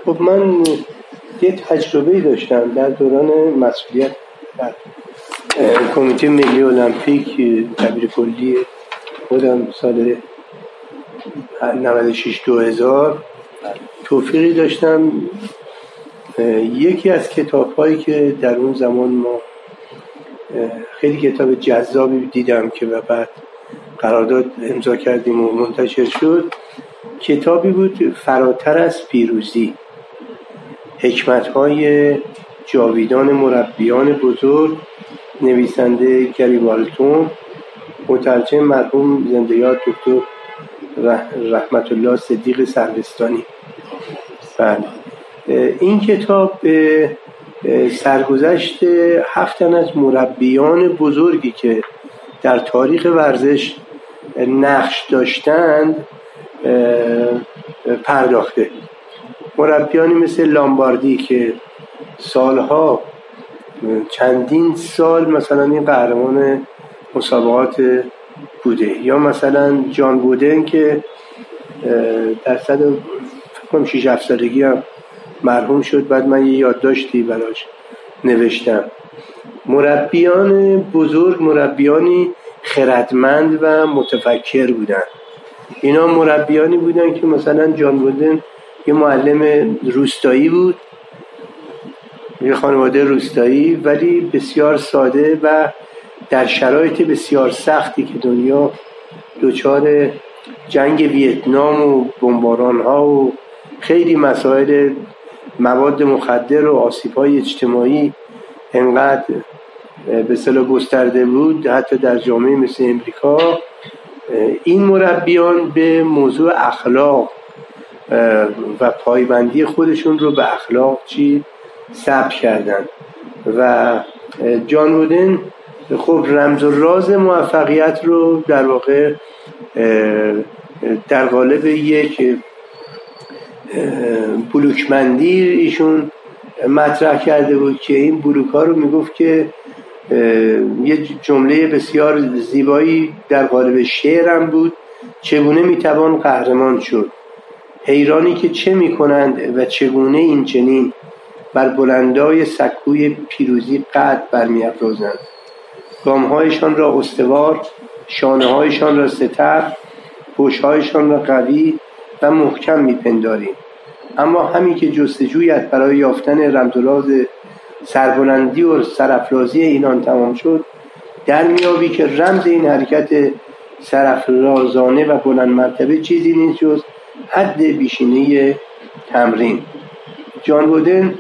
خب من یه تجربه داشتم در دوران مسئولیت در کمیته ملی المپیک دبیر کلی خودم سال 96-2000 توفیقی داشتم یکی از کتاب‌هایی که در اون زمان ما خیلی کتاب جذابی دیدم که و بعد قرارداد امضا کردیم و منتشر شد، کتابی بود فراتر از پیروزی، حکمت‌های جاویدان مربیان بزرگ، نویسنده گری والتون، مترجم مرحوم زنده یاد دکتر رحمت الله صدیق سروستانی. بله، این کتاب سرگذشت 7 تن از مربیان بزرگی که در تاریخ ورزش نقش داشتند پرداخته. مربیانی مثل لامباردی که سالها چندین سال مثلا این قهرمان مسابقات بوده، یا مثلا جان بودن که در صد فکرم 6-7 سالگی هم مرحوم شد. بعد من یه یادداشتی براش نوشتم. مربیان بزرگ مربیانی خردمند و متفکر بودن. اینا مربیانی بودن که مثلا جان بودن یه معلم روستایی بود، یه خانواده روستایی، ولی بسیار ساده و در شرایط بسیار سختی که دنیا دچار جنگ ویتنام و بمباران ها و خیلی مسائل مواد مخدر و آسیب‌های اجتماعی انقدر به اصطلاح گسترده بود حتی در جامعه مثل امریکا، این مربیان به موضوع اخلاق و پایبندی خودشون رو به اخلاق ثبت کردن. و جان وودن خب رمز و راز موفقیت رو در واقع در قالب یک بلوکمندی ایشون مطرح کرده بود که این بلوک ها رو میگفت که یه جمله بسیار زیبایی در قالب شعر هم بود: چگونه میتوان قهرمان شد؟ حیرانی که چه میکنند و چگونه این چنین بر بلندای سکوی پیروزی قد برمی‌افرازند. گام‌هایشان را استوار، شانه‌هایشان را ستر، پشت‌هایشان را قوی و محکم میپنداریم. اما همین که جستجویت برای یافتن رمز و راز سربلندی و سرافرازی اینان تمام شد، در میابی که رمز این حرکت سرافرازانه و بلند مرتبه چیزی نیست جز حد بیشینه تمرین. جان وودن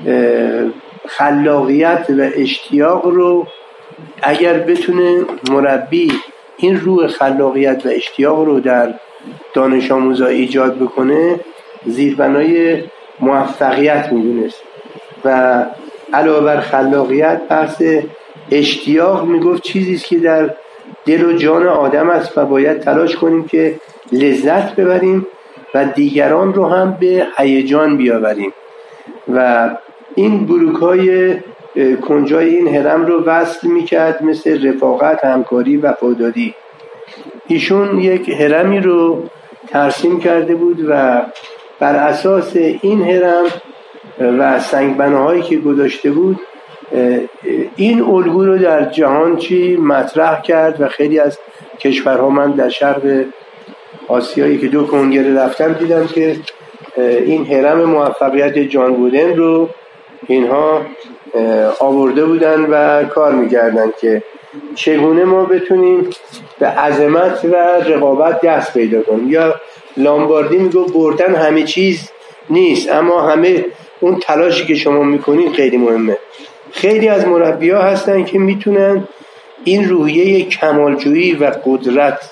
خلاقیت و اشتیاق رو اگر بتونه مربی این روح خلاقیت و اشتیاق رو در دانش آموزا ایجاد بکنه، زیربنای موفقیت میدونست. و علاوه بر خلاقیت بحث اشتیاق میگفت چیزیست که در دل و جان آدم است و باید تلاش کنیم که لذت ببریم و دیگران رو هم به هیجان بیاوریم. و این بلوک‌های کنجای این هرم رو وصل میکرد مثل رفاقت، همکاری، وفاداری. ایشون یک هرمی رو ترسیم کرده بود و بر اساس این هرم و سنگبناهایی که گذاشته بود این الگو رو در جهان مطرح کرد و خیلی از کشورها، من در شرق آسیایی که 2 کنگره رفتم دیدم که این هرم موفقیت جان وودن رو اینها آورده بودن و کار می‌کردن که چگونه ما بتونیم به عظمت و رقابت دست پیدا کنیم. یا لامباردی میگه بردن همه چیز نیست، اما همه اون تلاشی که شما میکنید خیلی مهمه. خیلی از مربی‌ها هستن که میتونن این روحیه کمالجویی و قدرت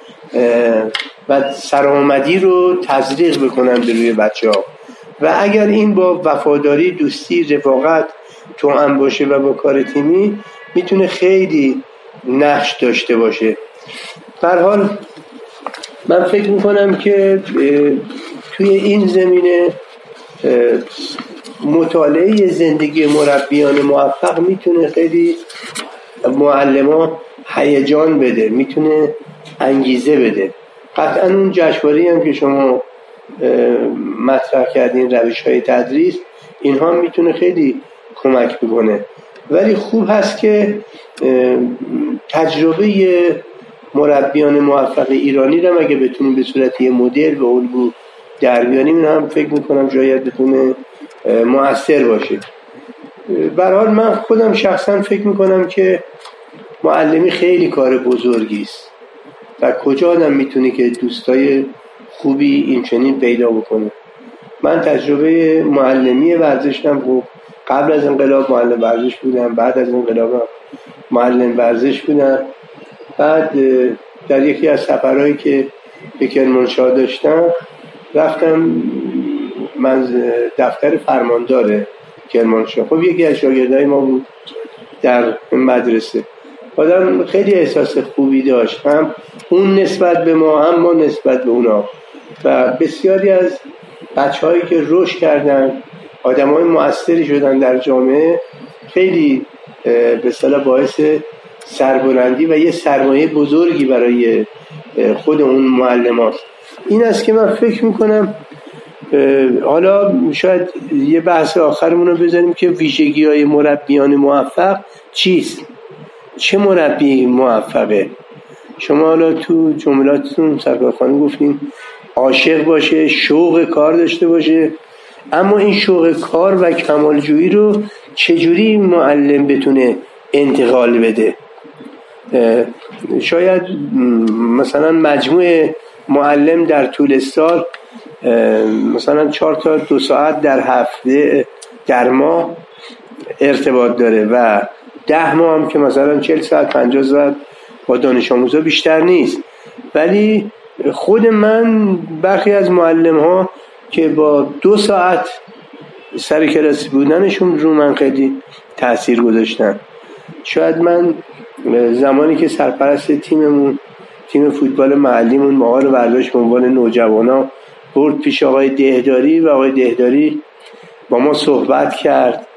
و سرآمدی رو تزریق بکنن به روی بچه‌ها، و اگر این با وفاداری، دوستی، رفاقت توأم باشه و با کار تیمی میتونه خیلی نقش داشته باشه. به هر حال من فکر میکنم که توی این زمینه مطالعه زندگی مربیان موفق میتونه خیلی معلمان هیجان بده، میتونه انگیزه بده. قطعا اون جشنواره‌ای هم که شما مطرح کردین روش‌های تدریس، اینها میتونه خیلی کمک بکنه. ولی خوب هست که تجربه مربیان موفق ایرانی رو اگه بتونیم به صورت یه مدل و الگو در بیاریم، این هم فکر میکنم شاید بتونه مؤثر باشه. به هر حال من خودم شخصا فکر میکنم که معلمی خیلی کار بزرگی است و کجا آدم میتونه که دوستای خوبی این چنین پیدا بکنه. من تجربه معلمی ورزشم خب قبل از انقلاب معلم ورزش بودم، بعد از انقلاب معلم ورزش بودم. بعد در یکی از سفرهایی که به کرمانشاه داشتم رفتم من دفتر فرماندار کرمانشاه. خب یکی از شاگردای ما بود در مدرسه. آدم خیلی احساس خوبی داشت، هم اون نسبت به ما هم ما نسبت به اونا. و بسیاری از بچه‌هایی که رشد کردن، آدم‌های مؤثری شدن در جامعه، خیلی به اصطلاح باعث سربلندی و یه سرمایه بزرگی برای خود اون معلم هاست. این است که من فکر میکنم حالا شاید یه بحث آخرمون رو بذاریم که ویژگی‌های مربیان موفق چیست؟ چه مربی موفقه؟ شما حالا تو جملاتتون سرکار خانم گفتین عاشق باشه، شوق کار داشته باشه، اما این شوق کار و کمالجویی رو چجوری معلم بتونه انتقال بده؟ شاید مثلا مجموع معلم در طول سال مثلا 4 تا 2 ساعت در هفته در ماه ارتباط داره و 10 ماه هم که مثلا 40 ساعت 50 ساعت با دانش آموزا بیشتر نیست. ولی خود من برخی از معلم ها که با 2 ساعت سر کلاس بودنشون رو من خیلی تأثیر گذاشتن. شاید من زمانی که سرپرست تیم فوتبال محلیمون مهار ورزش به عنوان نوجوانا برد پیش آقای دهداری و آقای دهداری با ما صحبت کرد،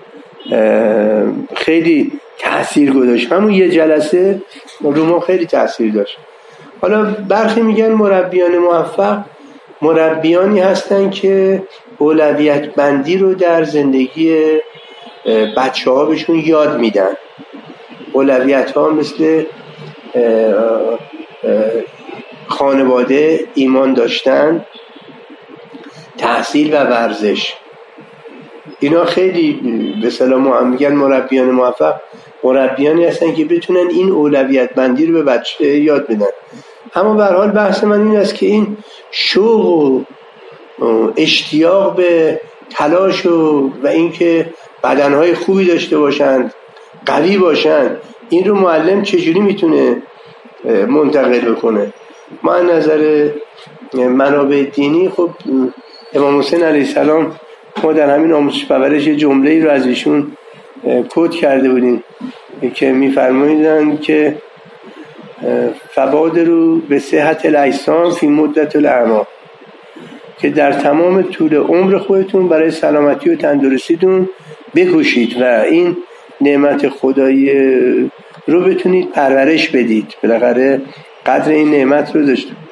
خیلی تأثیر گذاشت. همون یه جلسه رو ما خیلی تأثیر داشت. حالا برخی میگن مربیان موفق مربیانی هستن که اولویت بندی رو در زندگی بچه ها بهشون یاد میدن. اولویت ها مثل خانواده، ایمان داشتن، تحصیل و ورزش، اینا خیلی به سلام میگن مربیان موفق مربیانی هستن که بتونن این اولویت بندی رو به بچه یاد بدن. اما به هر حال بحث من این است که این شوق و اشتیاق به تلاش و اینکه بدنهای خوبی داشته باشند، قوی باشند، این رو معلم چجوری میتونه منتقل بکنه؟ ما از نظر منابع دینی خب امام حسین علیه السلام ما در همین آموزش پرورش یه جمله‌ای رو از ایشون کد کرده بودیم که می‌فرمایدن که فبادروا به صحت الاجسام فی مدت الاعمار، که در تمام طول عمر خودتون برای سلامتی و تندرستیتون بکوشید و این نعمت خدایی رو بتونید پرورش بدید. بالاخره قدر این نعمت رو داشته